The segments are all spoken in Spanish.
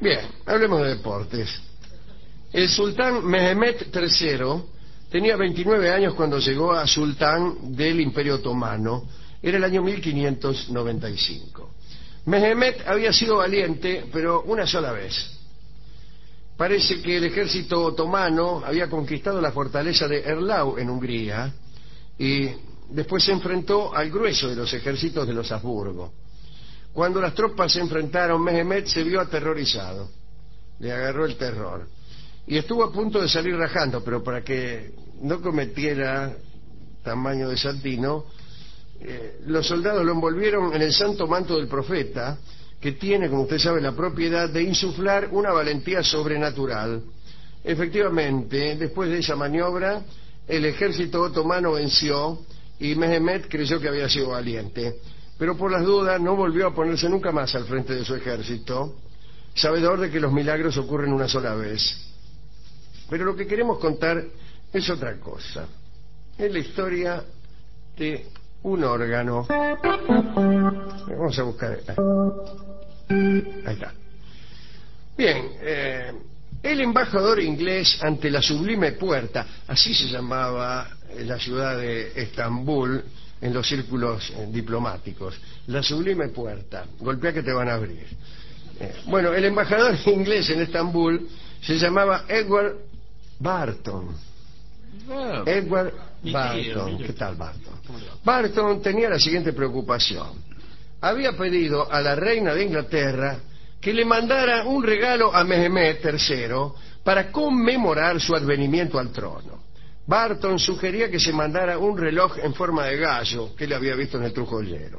Bien, hablemos de deportes. El sultán Mehmed III tenía 29 años cuando llegó a sultán del Imperio Otomano. Era el año 1595. Mehmed había sido valiente, pero una sola vez. Parece que el ejército otomano había conquistado la fortaleza de Erlau en Hungría y después se enfrentó al grueso de los ejércitos de los Habsburgo. Cuando las tropas se enfrentaron, Mehmed se vio aterrorizado. Le agarró el terror. Y estuvo a punto de salir rajando, pero para que no cometiera tamaño de Santino, los soldados lo envolvieron en el santo manto del profeta, que tiene, como usted sabe, la propiedad de insuflar una valentía sobrenatural. Efectivamente, después de esa maniobra, el ejército otomano venció y Mehmed creyó que había sido valiente. Pero por las dudas no volvió a ponerse nunca más al frente de su ejército, sabedor de que los milagros ocurren una sola vez. Pero lo que queremos contar es otra cosa. Es la historia de un órgano. Vamos a buscar. Ahí está. Bien, el embajador inglés ante la Sublime Puerta, así se llamaba la ciudad de Estambul en los círculos diplomáticos. La Sublime Puerta, golpea que te van a abrir. Bueno, el embajador inglés en Estambul se llamaba Edward Barton. Edward Barton. ¿Qué tal, Barton? Barton tenía la siguiente preocupación. Había pedido a la reina de Inglaterra que le mandara un regalo a Mehmed III para conmemorar su advenimiento al trono. Barton sugería que se mandara un reloj en forma de gallo que él había visto en el Trujollero.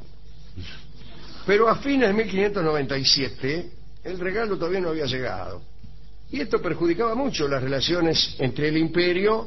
Pero a fines de 1597 el regalo todavía no había llegado. Y esto perjudicaba mucho las relaciones entre el imperio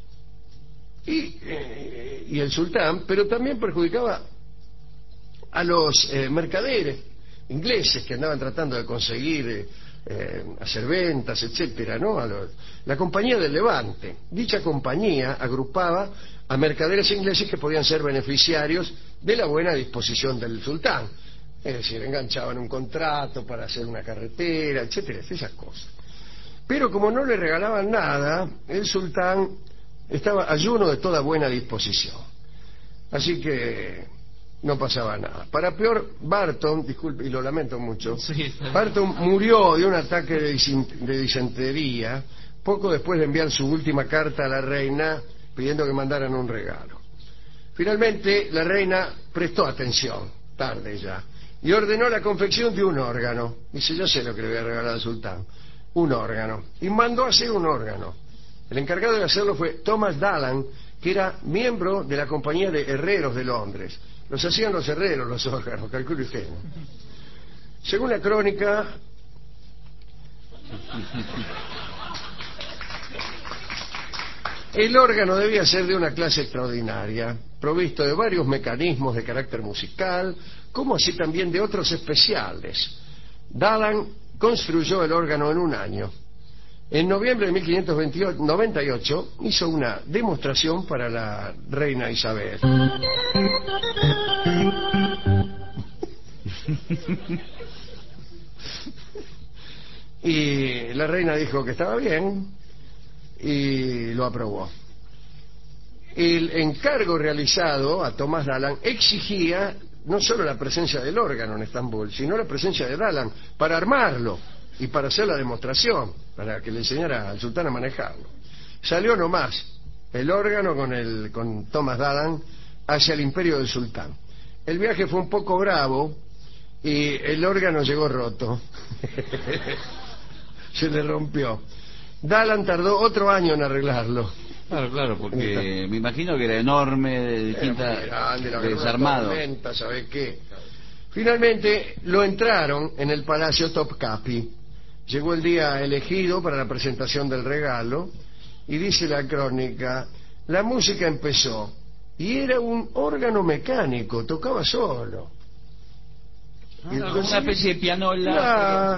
y el sultán, pero también perjudicaba a los mercaderes ingleses que andaban tratando de conseguir hacer ventas, etcétera, ¿no? La Compañía del Levante. Dicha compañía agrupaba a mercaderes ingleses que podían ser beneficiarios de la buena disposición del sultán. Es decir, enganchaban un contrato para hacer una carretera, etcétera, esas cosas. Pero como no le regalaban nada, el sultán estaba ayuno de toda buena disposición. Así que no pasaba nada. Para peor, Barton, disculpe, y lo lamento mucho, sí, Barton murió de un ataque de disentería poco después de enviar su última carta a la reina pidiendo que mandaran un regalo. Finalmente, la reina prestó atención, tarde ya, y ordenó la confección de un órgano. Dice, yo sé lo que le voy a regalar al sultán. Un órgano. Y mandó a hacer un órgano. El encargado de hacerlo fue Thomas Dallan, que era miembro de la Compañía de Herreros de Londres. Los hacían los herreros los órganos, calcule usted, ¿no? Según la crónica, el órgano debía ser de una clase extraordinaria, provisto de varios mecanismos de carácter musical, como así también de otros especiales. Dallan construyó el órgano en un año. En noviembre de 1598 hizo una demostración para la reina Isabel. Y la reina dijo que estaba bien y lo aprobó. El encargo realizado a Thomas Dallan exigía no solo la presencia del órgano en Estambul, sino la presencia de Dallan para armarlo y para hacer la demostración, para que le enseñara al sultán a manejarlo. Salió nomás el órgano con Thomas Dallan hacia el imperio del sultán. El viaje fue un poco bravo y el órgano llegó roto. Se le rompió. Dallan tardó otro año en arreglarlo. Claro, porque me imagino que era enorme, de distintas, desarmado. ¿Sabes qué? Finalmente lo entraron en el Palacio Topkapi. Llegó el día elegido para la presentación del regalo y dice la crónica, la música empezó y era un órgano mecánico, tocaba solo. Y entonces, una especie de pianola.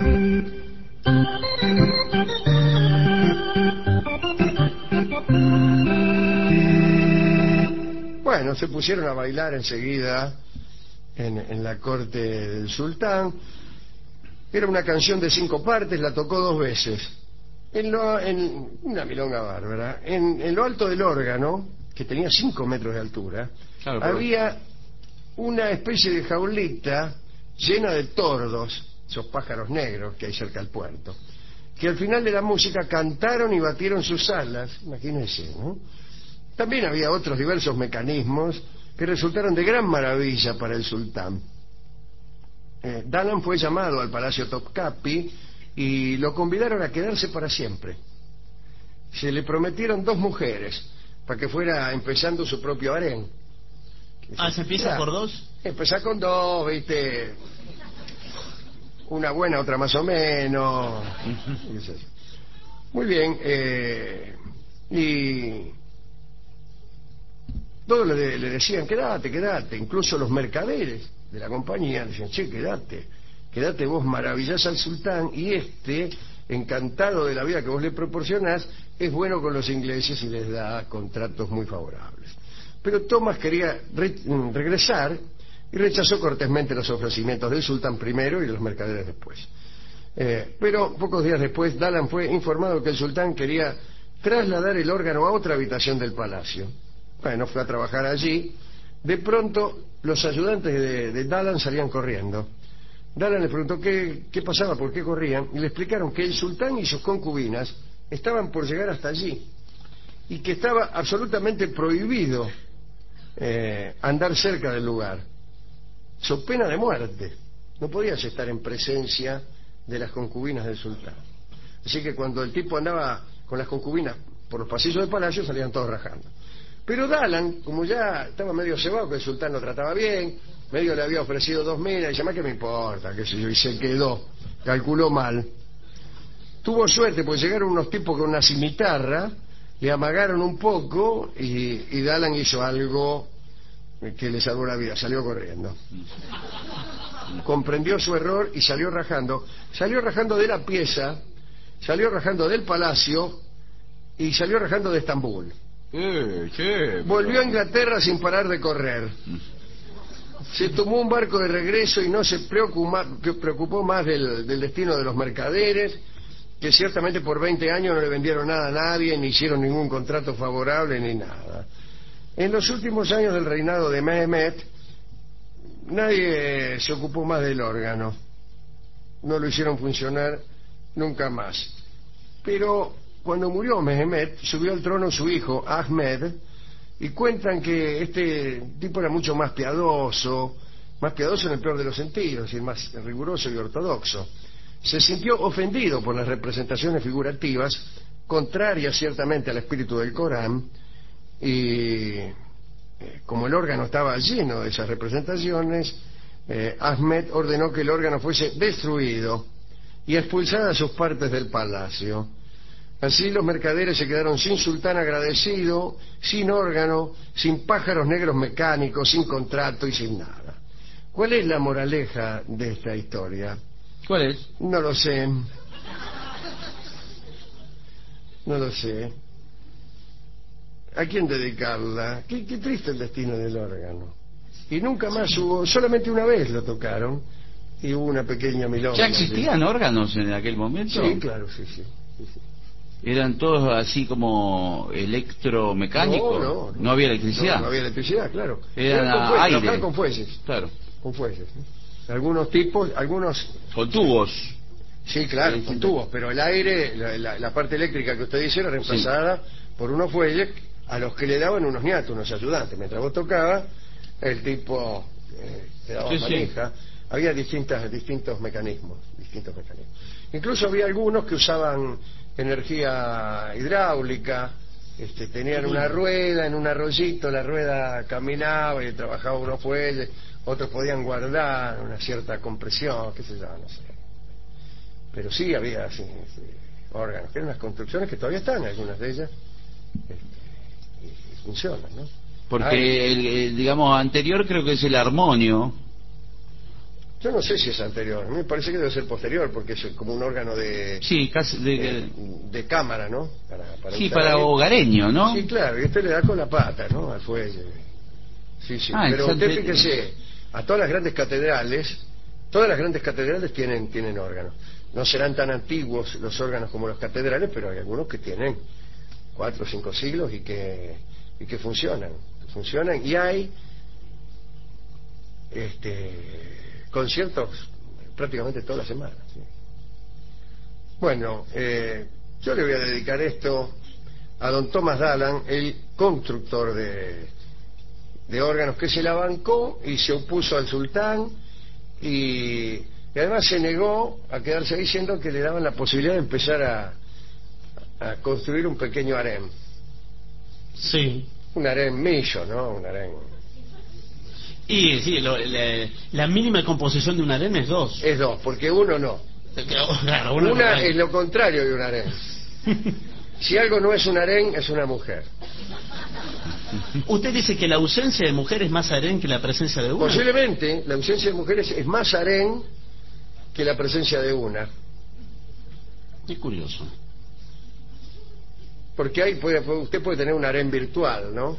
Bueno, se pusieron a bailar enseguida en la corte del sultán. Era una canción de 5 partes, la tocó 2 veces. En una milonga bárbara. En lo alto del órgano, que tenía 5 metros de altura, claro, había una especie de jaulita llena de tordos, esos pájaros negros que hay cerca del puerto, que al final de la música cantaron y batieron sus alas, imagínense, ¿no? También había otros diversos mecanismos que resultaron de gran maravilla para el sultán. Dalan fue llamado al Palacio Topkapi y lo convidaron a quedarse para siempre. Se le prometieron 2 mujeres para que fuera empezando su propio harén. ¿Se empieza por 2? Empezar con 2, ¿viste? Una buena, otra más o menos. Muy bien. Y todos le decían, quédate. Incluso los mercaderes de la compañía decían, che, quédate vos, maravillás al sultán, y encantado de la vida que vos le proporcionás, es bueno con los ingleses y les da contratos muy favorables. Pero Thomas quería regresar y rechazó cortésmente los ofrecimientos del sultán primero y de los mercaderes después. Pero pocos días después, Dalan fue informado que el sultán quería trasladar el órgano a otra habitación del palacio. Bueno, fue a trabajar allí. De pronto, los ayudantes de Dalan salían corriendo. Dalan le preguntó qué pasaba, por qué corrían, y le explicaron que el sultán y sus concubinas estaban por llegar hasta allí, y que estaba absolutamente prohibido andar cerca del lugar, so pena de muerte. No podías estar en presencia de las concubinas del sultán. Así que cuando el tipo andaba con las concubinas por los pasillos del palacio, salían todos rajando. Pero Dalan, como ya estaba medio cebado, que el sultán lo trataba bien, medio le había ofrecido 2 minas, y dice, más que me importa, qué sé yo, y se quedó, calculó mal. Tuvo suerte, porque llegaron unos tipos con una cimitarra, le amagaron un poco, y Dalan hizo algo que le salvó la vida, salió corriendo. Comprendió su error y salió rajando de la pieza, salió rajando del palacio, y salió rajando de Estambul. Volvió a Inglaterra sin parar de correr. Se tomó un barco de regreso y no se preocupó más del destino de los mercaderes, que ciertamente por 20 años no le vendieron nada a nadie, ni hicieron ningún contrato favorable, ni nada. En los últimos años del reinado de Mehmet, nadie se ocupó más del órgano. No lo hicieron funcionar nunca más. Pero cuando murió Mehmet, subió al trono su hijo, Ahmed, y cuentan que este tipo era mucho más piadoso en el peor de los sentidos, y más riguroso y ortodoxo. Se sintió ofendido por las representaciones figurativas, contrarias ciertamente al espíritu del Corán, y como el órgano estaba lleno de esas representaciones, Ahmed ordenó que el órgano fuese destruido y expulsadas sus partes del palacio. Así los mercaderes se quedaron sin sultán agradecido, sin órgano, sin pájaros negros mecánicos, sin contrato y sin nada. ¿Cuál es la moraleja de esta historia? ¿Cuál es? No lo sé. No lo sé. ¿A quién dedicarla? Qué triste el destino del órgano. Y nunca más hubo, solamente una vez lo tocaron, y hubo una pequeña milonga. ¿Ya existían órganos en aquel momento? Sí, claro, sí. ¿Eran todos así como electromecánicos? No había electricidad. No había electricidad, claro. Eran a aire. Con fuelles. Claro. Con fuelles. Algunos tipos, algunos... Con tubos. Sí, claro, con tubos, pero el aire, la parte eléctrica que usted dice era reemplazada por unos fuelles a los que le daban unos ñatos, unos ayudantes. Mientras vos tocabas, el tipo te daba manija. Había distintos mecanismos. Incluso había algunos que usaban energía hidráulica, tenían una rueda en un arroyito, la rueda caminaba y trabajaba unos fuelles, otros podían guardar una cierta compresión, qué sé yo, no sé. Pero sí había órganos, que eran unas construcciones que todavía están, algunas de ellas, y funcionan, ¿no? Porque el digamos, anterior creo que es el armonio. Yo no sé si es anterior, a mí me parece que debe ser posterior, porque es como un órgano de... Sí, casi de cámara, ¿no? Para hogareño, ¿no? Sí, claro, y usted le da con la pata, ¿no? Al fuelle. Sí, pero usted fíjese, a todas las grandes catedrales Todas las grandes catedrales tienen órganos. No serán tan antiguos los órganos como los catedrales, pero hay algunos que tienen 4 o 5 siglos y que funcionan. Y hay conciertos prácticamente toda la semana, ¿sí? Bueno, yo le voy a dedicar esto a don Thomas Dallan, el constructor de órganos, que se la bancó y se opuso al sultán y además se negó a quedarse ahí, diciendo que le daban la posibilidad de empezar a construir un pequeño harén. Sí. Un harén millo, ¿no? Un harén. Y sí, la mínima composición de un harén es 2. Es 2, porque uno no. Claro, una es lo contrario de un harén. Si algo no es un harén, es una mujer. ¿Usted dice que la ausencia de mujer es más harén que la presencia de una? Posiblemente la ausencia de mujeres es más harén que la presencia de una. Qué curioso. Porque usted puede tener un harén virtual, ¿no?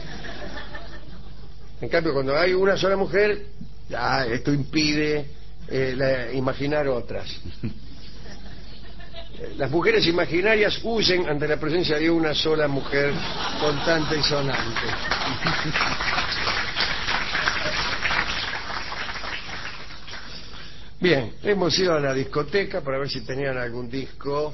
En cambio, cuando hay una sola mujer, esto impide imaginar otras. Las mujeres imaginarias huyen ante la presencia de una sola mujer contante y sonante. Bien, hemos ido a la discoteca para ver si tenían algún disco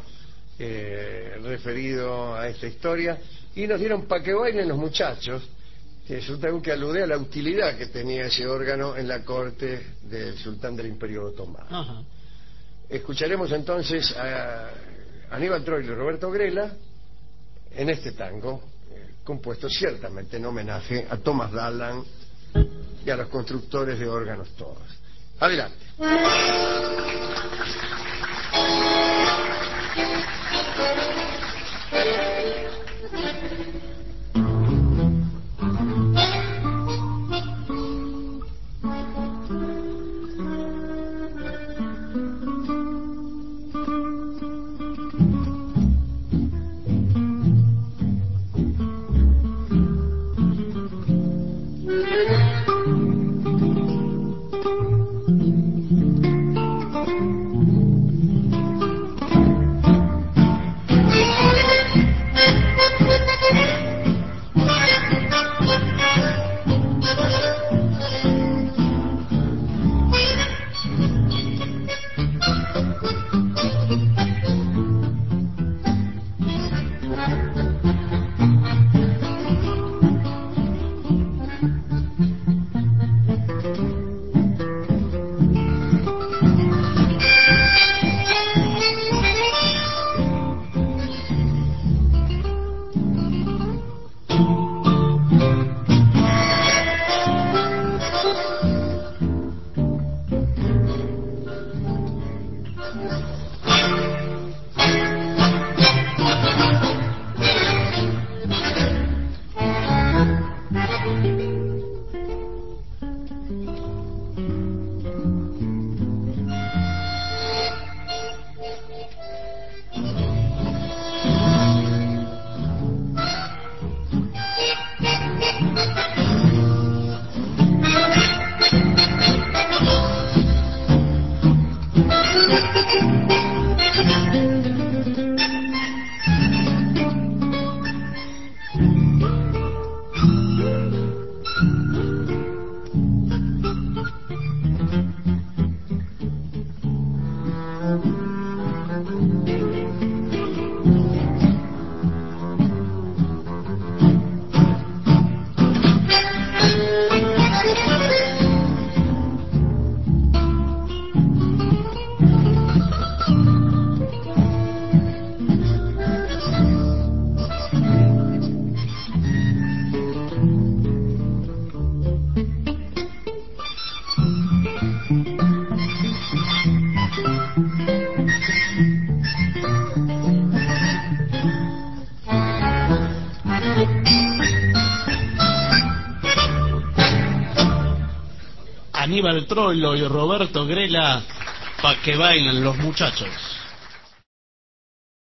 referido a esta historia, y nos dieron Pa' que bailen los muchachos, que resulta que alude a la utilidad que tenía ese órgano en la corte del sultán del Imperio Otomano. Ajá. Escucharemos entonces a Aníbal Troilo y Roberto Grela en este tango, compuesto ciertamente en homenaje a Thomas Dallan y a los constructores de órganos todos. Adelante. Aníbal Troilo y Roberto Grela, Pa' que bailen los muchachos.